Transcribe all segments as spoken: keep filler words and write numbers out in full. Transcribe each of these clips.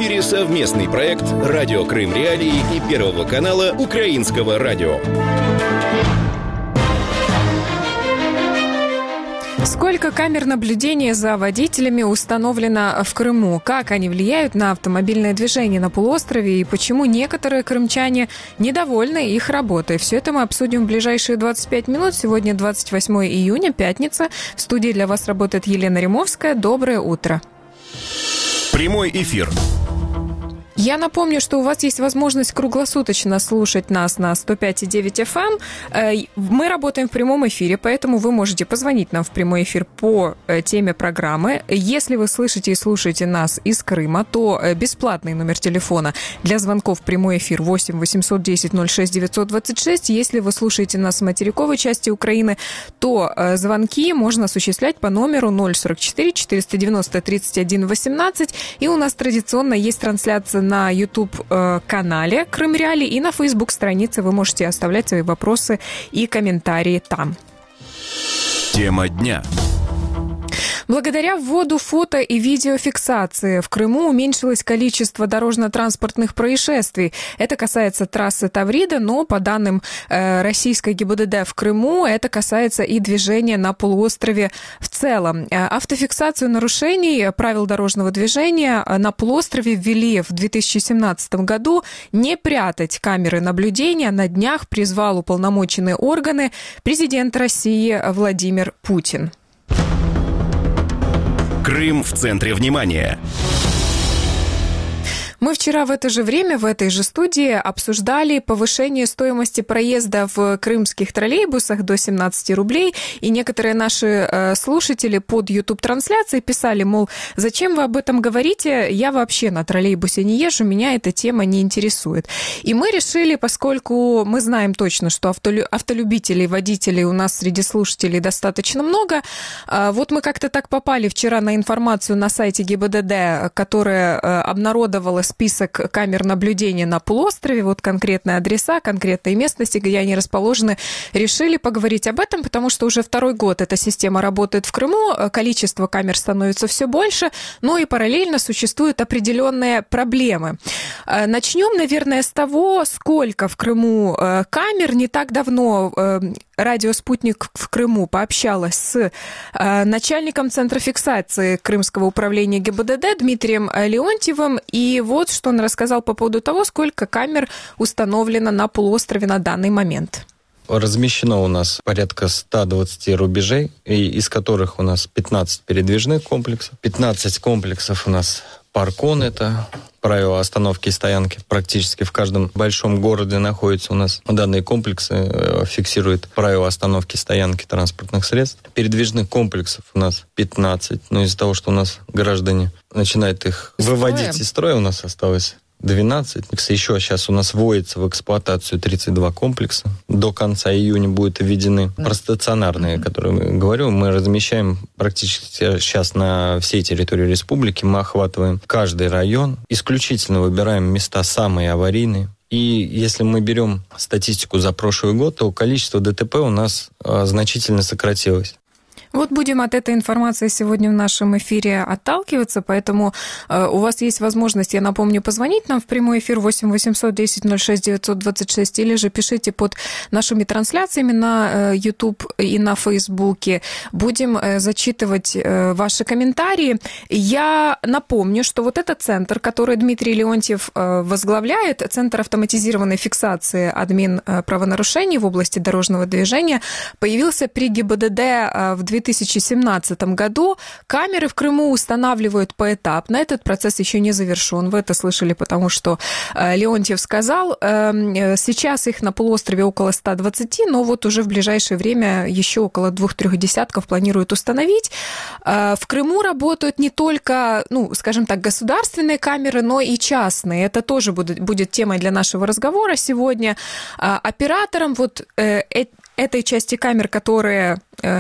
эфире совместный проект «Радио Крым Реалии» и Первого канала Украинского радио. Сколько камер наблюдения за водителями установлено в Крыму? Как они влияют на автомобильное движение на полуострове? И почему некоторые крымчане недовольны их работой? Все это мы обсудим в ближайшие двадцать пять минут. Сегодня двадцать восьмое июня, пятница. В студии для вас работает Елена Римовская. Доброе утро. Прямой эфир. Я напомню, что у вас есть возможность круглосуточно слушать нас на сто пять и девять эф эм. Мы работаем в прямом эфире, поэтому вы можете позвонить нам в прямой эфир по теме программы. Если вы слышите и слушаете нас из Крыма, то бесплатный номер телефона для звонков в прямой эфир восемь восемьсот десять ноль шесть девятьсот двадцать шесть. Если вы слушаете нас в материковой части Украины, то звонки можно осуществлять по номеру ноль сорок четыре четыреста девяносто тридцать один восемнадцать. И у нас традиционно есть трансляция на YouTube-канале Крым Реалии и на Facebook-странице. Вы можете оставлять свои вопросы и комментарии там. Тема дня. Благодаря вводу фото- и видеофиксации в Крыму уменьшилось количество дорожно-транспортных происшествий. Это касается трассы Таврида, но по данным э, российской ГИБДД в Крыму, это касается и движения на полуострове в целом. Автофиксацию нарушений правил дорожного движения на полуострове ввели в две тысячи семнадцатом году. Не прятать камеры наблюдения на днях призвал уполномоченные органы президент России Владимир Путин. Крым в центре внимания. Мы вчера в это же время в этой же студии обсуждали повышение стоимости проезда в крымских троллейбусах до семнадцать рублей. И некоторые наши слушатели под YouTube-трансляцией писали, мол, зачем вы об этом говорите? Я вообще на троллейбусе не езжу, меня эта тема не интересует. И мы решили, поскольку мы знаем точно, что автолюбителей, водителей у нас среди слушателей достаточно много, вот мы как-то так попали вчера на информацию на сайте ГИБДД, которая обнародовала список камер наблюдения на полуострове, вот конкретные адреса, конкретные местности, где они расположены. Решили поговорить об этом, потому что уже второй год эта система работает в Крыму, количество камер становится все больше, но и параллельно существуют определенные проблемы. Начнем, наверное, с того, сколько в Крыму камер. Не так давно радио «Спутник» в Крыму пообщалась с начальником Центра фиксации Крымского управления ГИБДД Дмитрием Леонтьевым, и вот что он рассказал по поводу того, сколько камер установлено на полуострове на данный момент. Размещено у нас порядка ста двадцати рубежей, из которых у нас пятнадцать передвижных комплексов, пятнадцать комплексов у нас паркон, это правила остановки и стоянки. Практически в каждом большом городе находятся у нас данные комплексы, фиксируют правила остановки и стоянки транспортных средств. Передвижных комплексов у нас пятнадцать, но из-за того, что у нас граждане начинают их Строим. выводить из строя, у нас осталось двенадцать. Еще сейчас у нас вводится в эксплуатацию тридцать два комплекса. До конца июня будут введены простационарные, mm-hmm. которые мы говорю. Мы размещаем практически сейчас на всей территории республики. Мы охватываем каждый район. Исключительно выбираем места самые аварийные. И если мы берем статистику за прошлый год, то количество ДТП у нас а, значительно сократилось. Вот будем от этой информации сегодня в нашем эфире отталкиваться, поэтому э, у вас есть возможность, я напомню, позвонить нам в прямой эфир восемь восемьсот десять ноль шесть девятьсот двадцать шесть, или же пишите под нашими трансляциями на э, YouTube и на Фейсбуке. Будем э, зачитывать э, ваши комментарии. Я напомню, что вот этот центр, который Дмитрий Леонтьев э, возглавляет, Центр автоматизированной фиксации админ э, правонарушений в области дорожного движения, появился при ГИБДД э, в две тысячи семнадцатом году. Камеры в Крыму устанавливают поэтапно. Этот процесс еще не завершен. Вы это слышали, потому что э, Леонтьев сказал, э, сейчас их на полуострове около ста двадцати, но вот уже в ближайшее время еще около двух-трех десятков планируют установить. Э, в Крыму работают не только, ну, скажем так, государственные камеры, но и частные. Это тоже будет, будет темой для нашего разговора сегодня. Э, оператором вот э, э, этой части камер, которые э,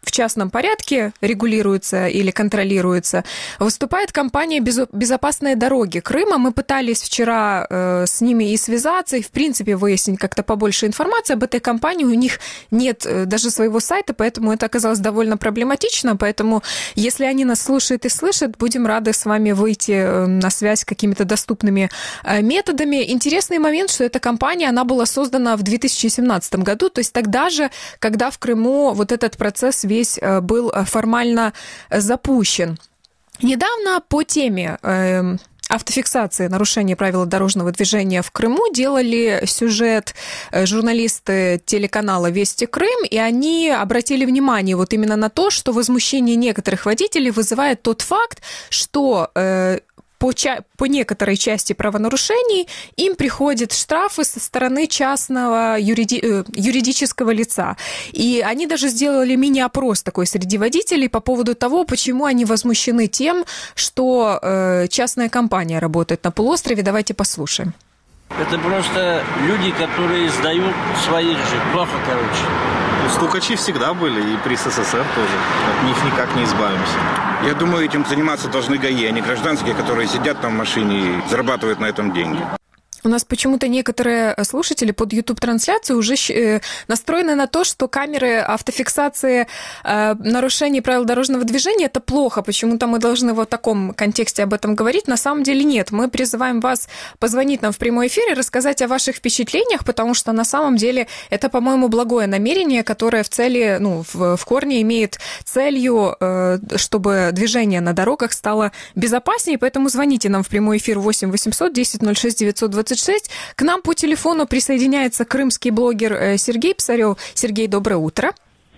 в частном порядке регулируется или контролируется, выступает компания «Безопасные дороги Крыма». Мы пытались вчера э, с ними и связаться, и, в принципе, выяснить как-то побольше информации об этой компании. У них нет э, даже своего сайта, поэтому это оказалось довольно проблематично. Поэтому, если они нас слушают и слышат, будем рады с вами выйти э, на связь какими-то доступными э, методами. Интересный момент, что эта компания, она была создана в две тысячи семнадцатом году, то есть тогда же, когда в Крыму вот этот процесс весь был формально запущен. Недавно по теме э, автофиксации нарушения правил дорожного движения в Крыму делали сюжет журналисты телеканала «Вести Крым», и они обратили внимание вот именно на то, что возмущение некоторых водителей вызывает тот факт, что э, По, ча- по некоторой части правонарушений им приходят штрафы со стороны частного юриди- э, юридического лица. И они даже сделали мини-опрос такой среди водителей по поводу того, почему они возмущены тем, что э, частная компания работает на полуострове. Давайте послушаем. Это просто люди, которые сдают своих же. Плохо, короче. Стукачи всегда были, и при СССР тоже. От них никак не избавимся. Я думаю, этим заниматься должны ГАИ, а не гражданские, которые сидят там в машине и зарабатывают на этом деньги. У нас почему-то некоторые слушатели под YouTube-трансляцией уже настроены на то, что камеры автофиксации э, нарушений правил дорожного движения – это плохо. Почему-то мы должны в таком контексте об этом говорить. На самом деле нет. Мы призываем вас позвонить нам в прямой эфир и рассказать о ваших впечатлениях, потому что на самом деле это, по-моему, благое намерение, которое в цели, ну, в, в корне имеет целью, э, чтобы движение на дорогах стало безопаснее. Поэтому звоните нам в прямой эфир восемь восемьсот десять ноль шесть девятьсот двадцать шесть. К нам по телефону присоединяется крымский блогер Сергей Псарев. Сергей, доброе утро.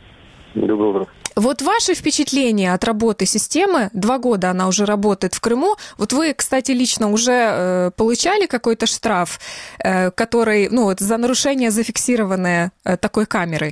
Доброе утро. Вот ваши впечатления от работы системы, два года она уже работает в Крыму. Вот вы, кстати, лично уже э, получали какой-то штраф, э, который, ну, вот за нарушение, зафиксированное э, такой камерой?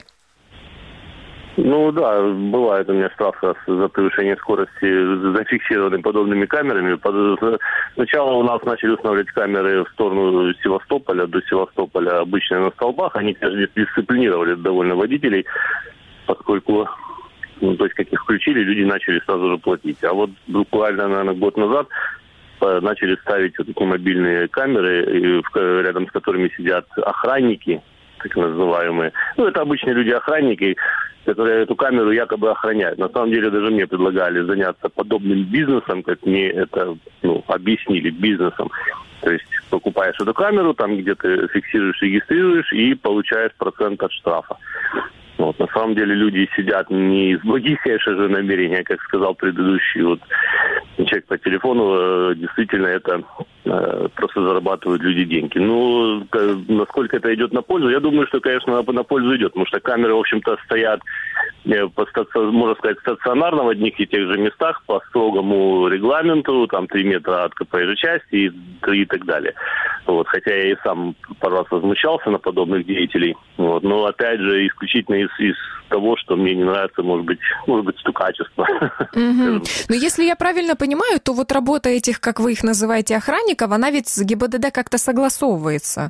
Ну да, бывает у меня штраф за превышение скорости, зафиксированный подобными камерами. Сначала у нас начали устанавливать камеры в сторону Севастополя, до Севастополя, обычно на столбах. Они, конечно, дисциплинировали довольно водителей, поскольку, ну, то есть, как их включили, люди начали сразу же платить. А вот буквально, наверное, год назад начали ставить вот такие мобильные камеры, рядом с которыми сидят охранники, так называемые. Ну, это обычные люди-охранники, которые эту камеру якобы охраняют. На самом деле даже мне предлагали заняться подобным бизнесом, как мне это, ну, объяснили, бизнесом. То есть покупаешь эту камеру, там где ты фиксируешь, регистрируешь и получаешь процент от штрафа. Вот. На самом деле люди сидят не из благих же намерения, как сказал предыдущий вот человек по телефону. Действительно, это э, просто зарабатывают люди деньги. Ну, к, насколько это идет на пользу? Я думаю, что, конечно, на, на пользу идет, потому что камеры, в общем-то, стоят, э, по, можно сказать, стационарно в одних и тех же местах по строгому регламенту, там три метра от проезжей части и, и так далее. Вот. Хотя я и сам пару раз возмущался на подобных деятелей. Вот. Но, опять же, исключительно из, из того, что мне не нравится, может быть, может быть, стукачество. Mm-hmm. Но если я правильно понимаю, то вот работа этих, как вы их называете, охранников, она ведь с ГИБДД как-то согласовывается.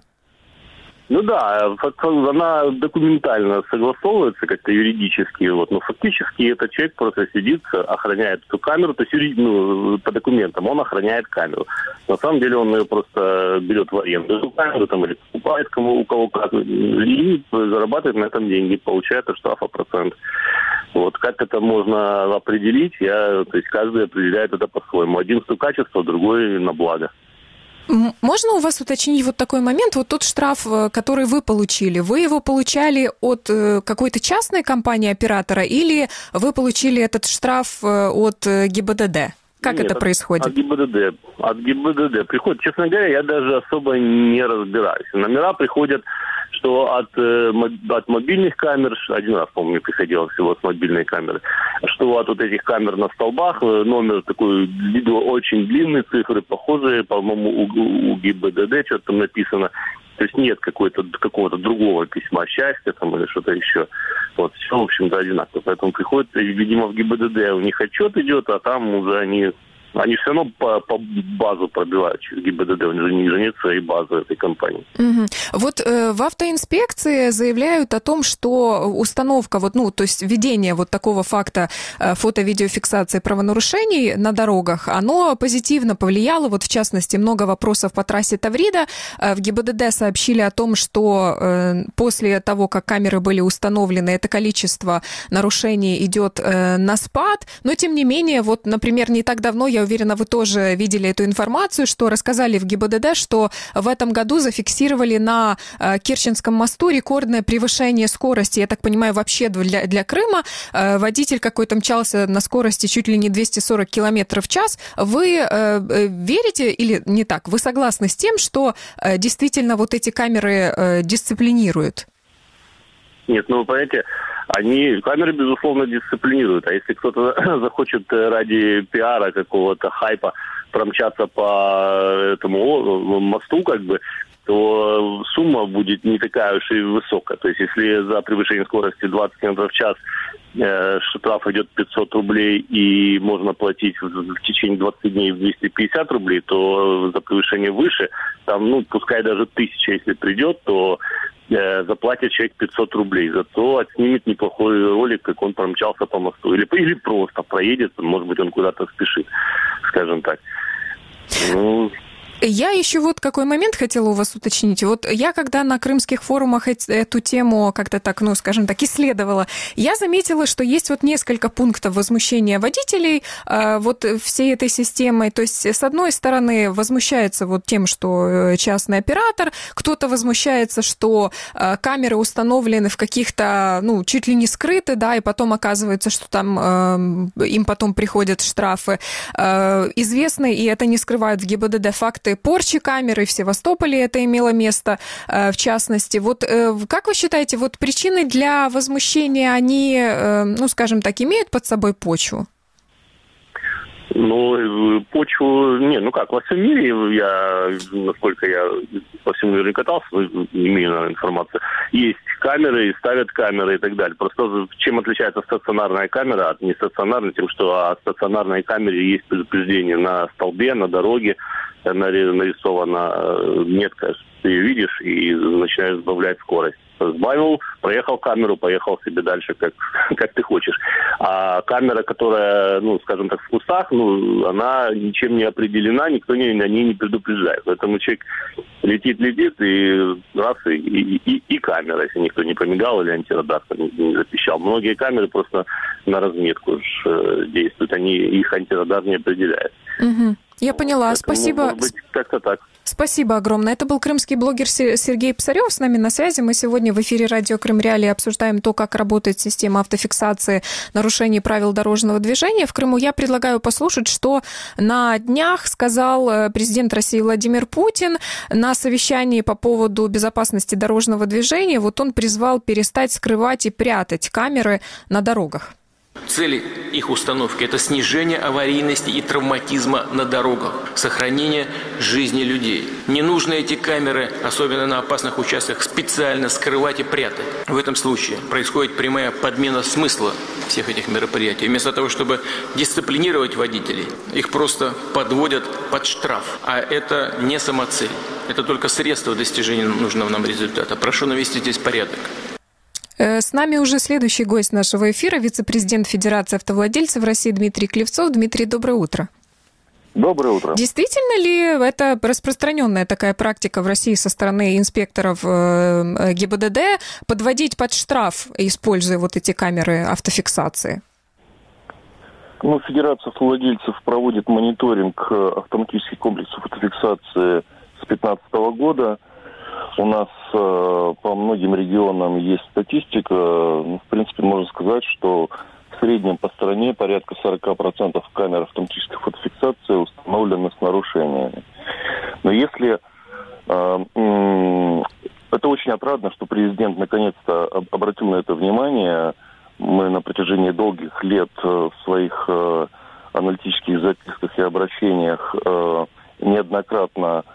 Ну да, она документально согласовывается как-то юридически, вот, но фактически этот человек просто сидит, охраняет эту камеру, то есть, ну, по документам он охраняет камеру. На самом деле он ее просто берет в аренду, эту камеру, там, или покупает кому, у кого как, и зарабатывает на этом деньги, получает от штрафа процент. Вот, как это можно определить, я, то есть каждый определяет это по-своему. Один стукачество, другой на благо. Можно у вас уточнить вот такой момент? Вот тот штраф, который вы получили, вы его получали от какой-то частной компании-оператора или вы получили этот штраф от ГИБДД? Как Нет, это происходит? От ГИБДД. От ГИБДД приходит. Честно говоря, я даже особо не разбираюсь. Номера приходят, что от, э, от мобильных камер, один раз, по-моему, мне приходило всего с мобильной камеры, что от вот этих камер на столбах номер такой очень длинный, цифры похожие, по-моему, у, у ГИБДД что-то там написано. То есть нет какой-то, какого-то другого письма счастья там или что-то еще. Вот, все, в общем-то, одинаково. Поэтому приходит, видимо, в ГИБДД у них отчет идет, а там уже они Они все равно по, по базу пробивают через ГИБДД, они же нет своей базы этой компании. Угу. Вот э, в автоинспекции заявляют о том, что установка, вот, ну, то есть введение вот такого факта э, фото-видеофиксации правонарушений на дорогах, оно позитивно повлияло, вот в частности, много вопросов по трассе Таврида. Э, в ГИБДД сообщили о том, что э, после того, как камеры были установлены, это количество нарушений идет э, на спад, но тем не менее, вот, например, не так давно, я уверена, вы тоже видели эту информацию, что рассказали в ГИБДД, что в этом году зафиксировали на э, Керченском мосту рекордное превышение скорости. Я так понимаю, вообще для, для Крыма. Э, водитель какой-то мчался на скорости чуть ли не двести сорок километров в час. Вы э, верите или не так? Вы согласны с тем, что э, действительно вот эти камеры э, дисциплинируют? Нет, ну, вы понимаете, они, камеры, безусловно, дисциплинируют. А если кто-то захочет ради пиара какого-то хайпа промчаться по этому мосту, как бы, то сумма будет не такая уж и высокая. То есть, если за превышение скорости двадцать километров в час э, штраф идет пятьсот рублей и можно платить в, в течение двадцати дней двести пятьдесят рублей, то за превышение выше, там, ну, пускай даже тысяча, если придет, то э, заплатит человек пятьсот рублей. Зато отснимет неплохой ролик, как он промчался по мосту. Или, или просто проедет, может быть, он куда-то спешит, скажем так. Ну... Я еще вот какой момент хотела у вас уточнить. Вот я, когда на крымских форумах эту тему как-то так, ну, скажем так, исследовала, я заметила, что есть вот несколько пунктов возмущения водителей э, вот всей этой системой. То есть, с одной стороны, возмущается вот тем, что частный оператор, кто-то возмущается, что э, камеры установлены в каких-то, ну, чуть ли не скрыты, да, и потом оказывается, что там э, им потом приходят штрафы. Э, известны, и это не скрывают в ГИБДД, факты порчи камеры, в Севастополе это имело место, в частности. Вот как вы считаете, вот причины для возмущения, они, ну, скажем так, имеют под собой почву? Ну, почву... Не, ну как, во всем мире, я, насколько я по всему миру не катался, имею, наверное, информацию, есть камеры, ставят камеры и так далее. Просто чем отличается стационарная камера от нестационарной? Тем, что о стационарной камере есть предупреждение на столбе, на дороге, нарисована метка, ты ее видишь и начинаешь сбавлять скорость. Сбавил, проехал камеру, поехал себе дальше, как, как ты хочешь. А камера, которая, ну, скажем так, в кустах, ну, она ничем не определена, никто не, о ней не предупреждает. Поэтому человек летит-летит, и раз, и, и, и, и камера, если никто не помигал или антирадар не, не запищал. Многие камеры просто на разметку ж, действуют, они, их антирадар не определяет. Угу. Я поняла, Поэтому, спасибо. Может быть, как-то так. Спасибо огромное. Это был крымский блогер Сергей Псарев с нами на связи. Мы сегодня в эфире радио Крым Реалии обсуждаем то, как работает система автофиксации нарушений правил дорожного движения в Крыму. Я предлагаю послушать, что на днях сказал президент России Владимир Путин на совещании по поводу безопасности дорожного движения. Вот он призвал перестать скрывать и прятать камеры на дорогах. Цели их установки – это снижение аварийности и травматизма на дорогах, сохранение жизни людей. Не нужно эти камеры, особенно на опасных участках, специально скрывать и прятать. В этом случае происходит прямая подмена смысла всех этих мероприятий. Вместо того, чтобы дисциплинировать водителей, их просто подводят под штраф. А это не самоцель. Это только средство достижения нужного нам результата. Прошу навести здесь порядок. С нами уже следующий гость нашего эфира, вице-президент Федерации автовладельцев России Дмитрий Клевцов. Дмитрий, доброе утро. Доброе утро. Действительно ли это распространенная такая практика в России со стороны инспекторов ГИБДД подводить под штраф, используя вот эти камеры автофиксации? Ну, Федерация автовладельцев проводит мониторинг автоматических комплексов автофиксации с две тысячи пятнадцатого года. У нас э, по многим регионам есть статистика. Ну, в принципе, можно сказать, что в среднем по стране порядка сорок процентов камер автоматической фотофиксации установлены с нарушениями. Но если... Э, э, это очень отрадно, что президент наконец-то обратил на это внимание. Мы на протяжении долгих лет в своих э, аналитических записках и обращениях э, неоднократно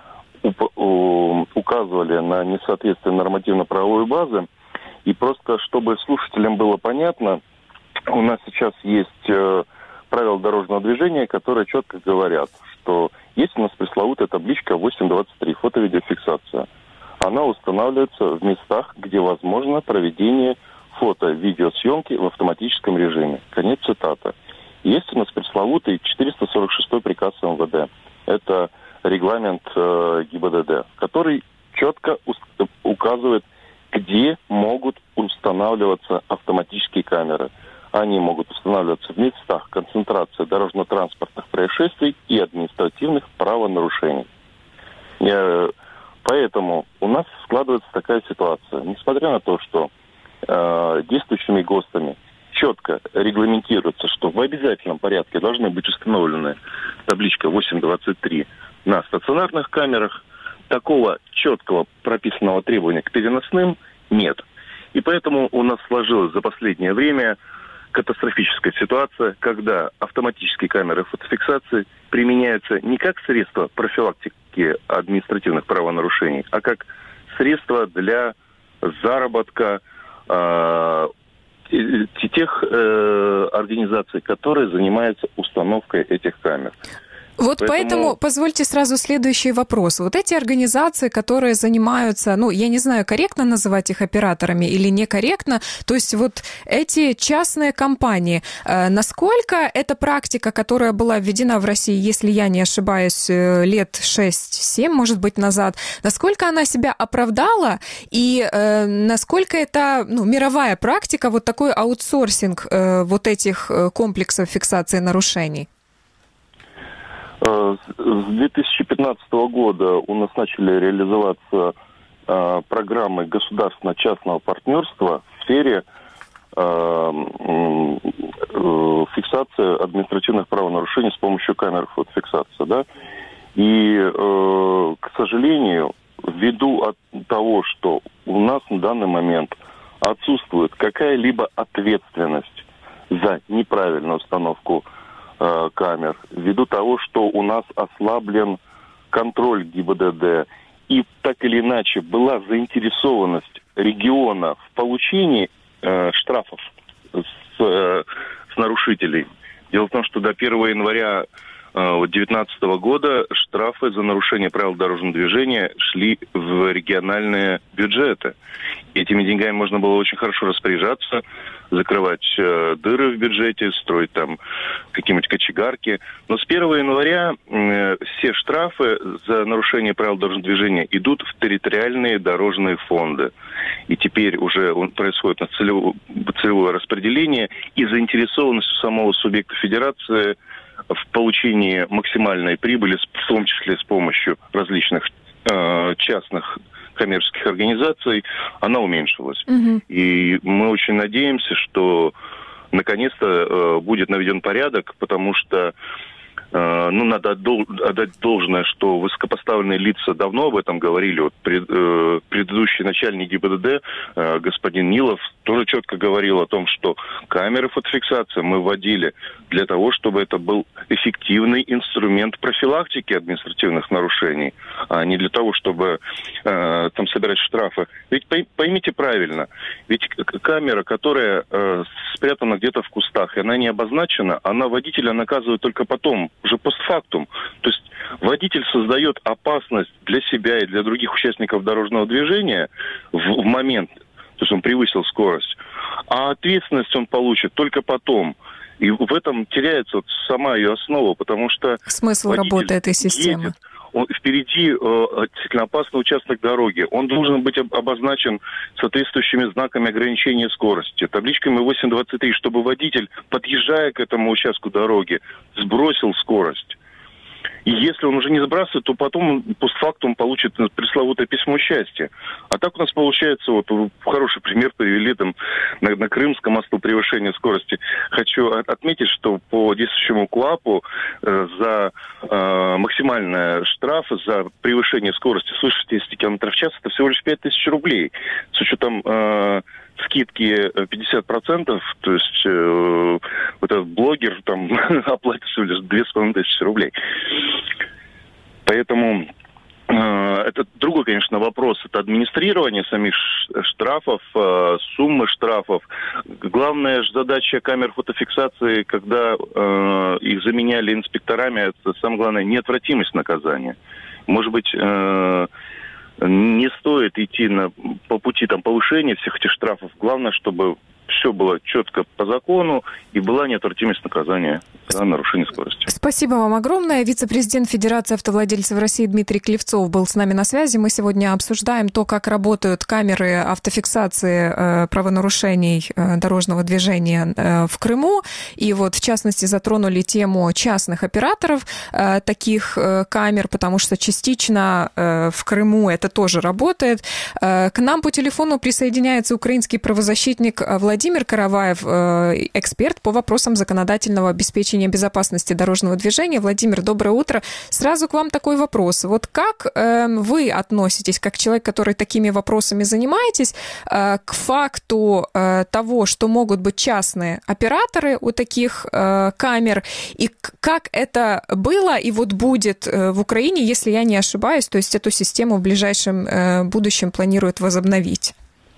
указывали на несоответствие нормативно-правовой базы. И просто, чтобы слушателям было понятно, у нас сейчас есть правил дорожного движения, которые четко говорят, что есть у нас пресловутая табличка восемь двадцать три, фото-видеофиксация. Она устанавливается в местах, где возможно проведение фото-видеосъемки в автоматическом режиме. Конец цитаты. Есть у нас пресловутый четыреста сорок шестой приказ эм вэ дэ. Это регламент э, ГИБДД, который четко ус- указывает, где могут устанавливаться автоматические камеры. Они могут устанавливаться в местах концентрации дорожно-транспортных происшествий и административных правонарушений. Э, поэтому у нас складывается такая ситуация. Несмотря на то, что э, действующими ГОСТами четко регламентируется, что в обязательном порядке должны быть установлены табличка восемь двадцать три на стационарных камерах, такого четкого прописанного требования к переносным нет. И поэтому у нас сложилась за последнее время катастрофическая ситуация, когда автоматические камеры фотофиксации применяются не как средство профилактики административных правонарушений, а как средство для заработка э, тех э, организаций, которые занимаются установкой этих камер. Вот поэтому... поэтому позвольте сразу следующий вопрос. Вот эти организации, которые занимаются, ну, я не знаю, корректно называть их операторами или некорректно, то есть вот эти частные компании, э, насколько эта практика, которая была введена в России, если я не ошибаюсь, лет шесть-семь, может быть, назад, насколько она себя оправдала и э, насколько это, ну, мировая практика, вот такой аутсорсинг э, вот этих комплексов фиксации нарушений? С две тысячи пятнадцатого года у нас начали реализоваться э, программы государственно-частного партнерства в сфере э, э, фиксации административных правонарушений с помощью камер фотофиксации. Да? И, э, к сожалению, ввиду от того, что у нас на данный момент отсутствует какая-либо ответственность за неправильную установку камер, ввиду того, что у нас ослаблен контроль ГИБДД, и так или иначе была заинтересованность региона в получении э, штрафов с, э, с нарушителей. Дело в том, что до первого января две тысячи девятнадцатого года штрафы за нарушение правил дорожного движения шли в региональные бюджеты. Этими деньгами можно было очень хорошо распоряжаться, закрывать э, дыры в бюджете, строить там какие-нибудь кочегарки. Но с первого января э, все штрафы за нарушение правил дорожного движения идут в территориальные дорожные фонды. И теперь уже он, происходит целевое, целевое распределение, и заинтересованность у самого субъекта федерации в получении максимальной прибыли, в том числе с помощью различных э, частных коммерческих организаций, она уменьшилась. Угу. И мы очень надеемся, что наконец-то э, будет наведен порядок, потому что э, ну, надо отдать должное, что высокопоставленные лица давно об этом говорили. Вот пред, э, предыдущий начальник ГИБДД, э, господин Нилов, тоже четко говорил о том, что камеры фотофиксации мы вводили для того, чтобы это был эффективный инструмент профилактики административных нарушений, а не для того, чтобы э, там собирать штрафы. Ведь поймите правильно, ведь камера, которая э, спрятана где-то в кустах, и она не обозначена, она водителя наказывает только потом, уже постфактум. То есть водитель создает опасность для себя и для других участников дорожного движения в, в момент, то есть он превысил скорость, а ответственность он получит только потом. И в этом теряется вот сама ее основа, потому что смысл работы этой системы. Едет, он, впереди э, действительно опасный участок дороги. Он должен быть об, обозначен соответствующими знаками ограничения скорости, табличками восемь двадцать три, чтобы водитель, подъезжая к этому участку дороги, сбросил скорость. И если он уже не сбрасывает, то потом постфактум получит пресловутое письмо счастья. А так у нас получается, вот хороший пример привели там на, на Крымском мосту превышения скорости. Хочу отметить, что по действующему КОАПу э, за э, максимальный штраф за превышение скорости свыше шестьдесят километров в час это всего лишь пять тысяч рублей. С учетом э, скидки пятьдесят процентов, то есть э, вот этот блогер там оплатит всего лишь две с половиной тысячи рублей. Поэтому э, это другой конечно, вопрос. Это администрирование самих штрафов, суммы штрафов. Главная же задача камер фотофиксации, когда э, их заменяли инспекторами, это самое главное, неотвратимость наказания. Может быть, э, не стоит идти на, по пути там, повышения всех этих штрафов. Главное, чтобы все было четко по закону и была неотвратимость наказания за нарушение скорости. Спасибо вам огромное. Вице-президент Федерации автовладельцев России Дмитрий Клевцов был с нами на связи. Мы сегодня обсуждаем то, как работают камеры автофиксации э, правонарушений э, дорожного движения э, в Крыму. И вот, в частности, затронули тему частных операторов э, таких э, камер, потому что частично э, в Крыму это тоже работает. Э, к нам по телефону присоединяется украинский правозащитник Владимир Владимир Караваев, эксперт по вопросам законодательного обеспечения безопасности дорожного движения. Владимир, доброе утро. Сразу к вам такой вопрос. Вот как э, вы относитесь, как человек, который такими вопросами занимаетесь, э, к факту э, того, что могут быть частные операторы у таких э, камер, и как это было и вот будет э, в Украине, если я не ошибаюсь, то есть эту систему в ближайшем э, будущем планируют возобновить?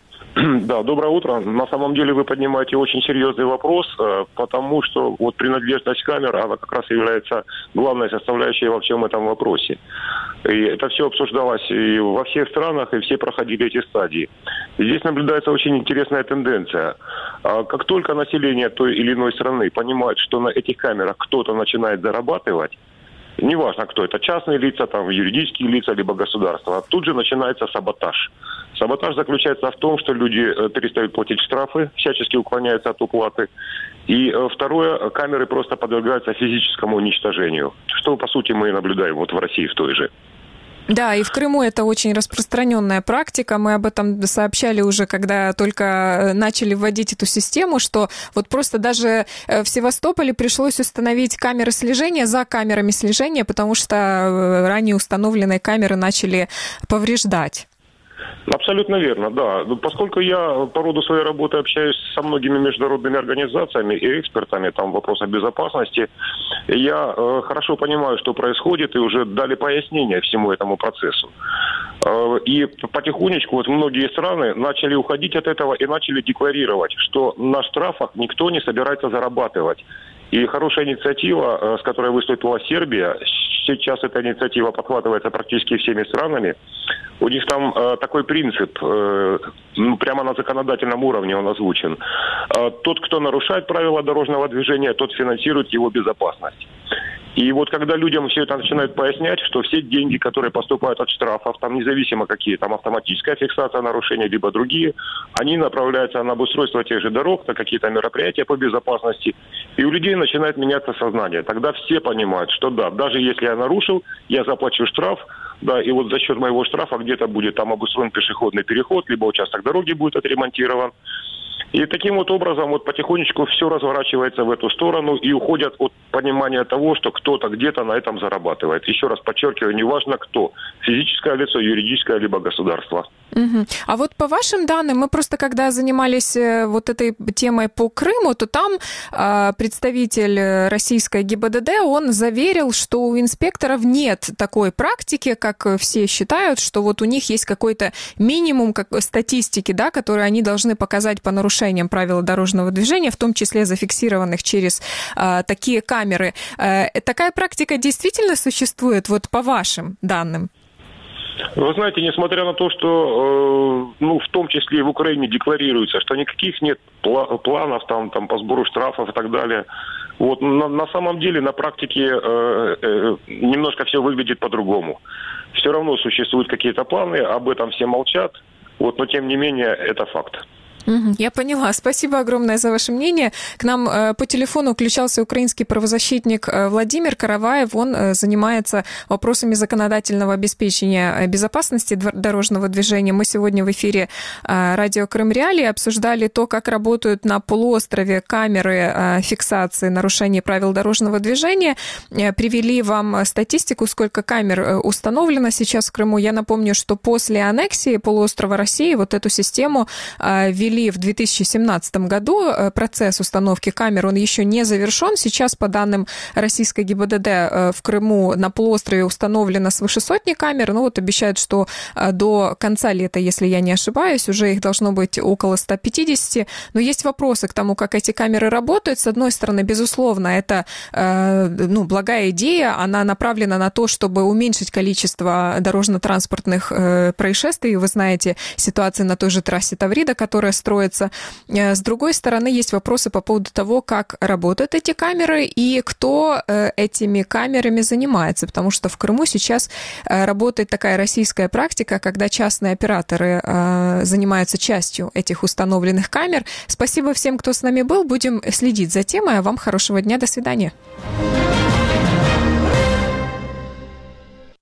Да, доброе утро. На самом деле вы поднимаете очень серьезный вопрос, потому что вот принадлежность камер, она как раз является главной составляющей во всем этом вопросе. И это все обсуждалось и во всех странах, и все проходили эти стадии. И здесь наблюдается очень интересная тенденция. Как только население той или иной страны понимает, что на этих камерах кто-то начинает зарабатывать, неважно кто это, частные лица, там, юридические лица, либо государство, тут же начинается саботаж. Саботаж заключается в том, что люди перестают платить штрафы, всячески уклоняются от уплаты. И второе, камеры просто подвергаются физическому уничтожению, что, по сути, мы наблюдаем вот в России в той же. Да, и в Крыму это очень распространенная практика. Мы об этом сообщали уже, когда только начали вводить эту систему, что вот просто даже в Севастополе пришлось установить камеры слежения за камерами слежения, потому что ранее установленные камеры начали повреждать. Абсолютно верно, да. Поскольку я по роду своей работы общаюсь со многими международными организациями и экспертами там, в вопросах безопасности, я э, хорошо понимаю, что происходит, и уже дали пояснение всему этому процессу. Э, и потихонечку вот многие страны начали уходить от этого и начали декларировать, что на штрафах никто не собирается зарабатывать. И хорошая инициатива, с которой выступила Сербия, сейчас эта инициатива подхватывается практически всеми странами. У них там э, такой принцип, э, ну, прямо на законодательном уровне он озвучен. Э, тот, кто нарушает правила дорожного движения, тот финансирует его безопасность. И вот когда людям все это начинают пояснять, что все деньги, которые поступают от штрафов, там независимо какие, там автоматическая фиксация нарушений, либо другие, они направляются на обустройство тех же дорог, на какие-то мероприятия по безопасности, и у людей начинает меняться сознание. Тогда все понимают, что да, даже если я нарушил, я заплачу штраф, да, и вот за счет моего штрафа где-то будет там обустроен пешеходный переход, либо участок дороги будет отремонтирован. И таким вот образом вот потихонечку все разворачивается в эту сторону и уходят от понимания того, что кто-то где-то на этом зарабатывает. Еще раз подчеркиваю, неважно кто, физическое лицо, юридическое, либо государство. Угу. А вот по вашим данным, мы просто когда занимались вот этой темой по Крыму, то там э, представитель российской ГИБДД, он заверил, что у инспекторов нет такой практики, как все считают, что вот у них есть какой-то минимум как, статистики, да, который они должны показать по нарушениям правил дорожного движения, в том числе зафиксированных через э, такие камеры. Э, такая практика действительно существует, вот по вашим данным? Вы знаете, несмотря на то, что, э, ну, в том числе и в Украине декларируется, что никаких нет пла- планов там, там, по сбору штрафов и так далее, вот, на, на самом деле на практике э, э, немножко все выглядит по-другому. Все равно существуют какие-то планы, об этом все молчат, вот, но тем не менее это факт. Я поняла. Спасибо огромное за ваше мнение. К нам э, по телефону включался украинский правозащитник э, Владимир Караваев. Он э, занимается вопросами законодательного обеспечения безопасности дорожного движения. Мы сегодня в эфире э, радио Крым Реалии обсуждали то, как работают на полуострове камеры э, фиксации нарушений правил дорожного движения. Э, привели вам статистику, сколько камер э, установлено сейчас в Крыму. Я напомню, что после аннексии полуострова России вот эту систему э, ввели ввели в две тысячи семнадцатом году. Процесс установки камер, он еще не завершен. Сейчас, по данным российской ГИБДД, в Крыму на полуострове установлено свыше сотни камер. Ну вот обещают, что до конца лета, если я не ошибаюсь, уже их должно быть около ста пятидесяти. Но есть вопросы к тому, как эти камеры работают. С одной стороны, безусловно, это ну, благая идея. Она направлена на то, чтобы уменьшить количество дорожно-транспортных происшествий. Вы знаете ситуацию на той же трассе Таврида, которая строится. С другой стороны, есть вопросы по поводу того, как работают эти камеры и кто этими камерами занимается, потому что в Крыму сейчас работает такая российская практика, когда частные операторы занимаются частью этих установленных камер. Спасибо всем, кто с нами был. Будем следить за темой. А вам хорошего дня. До свидания.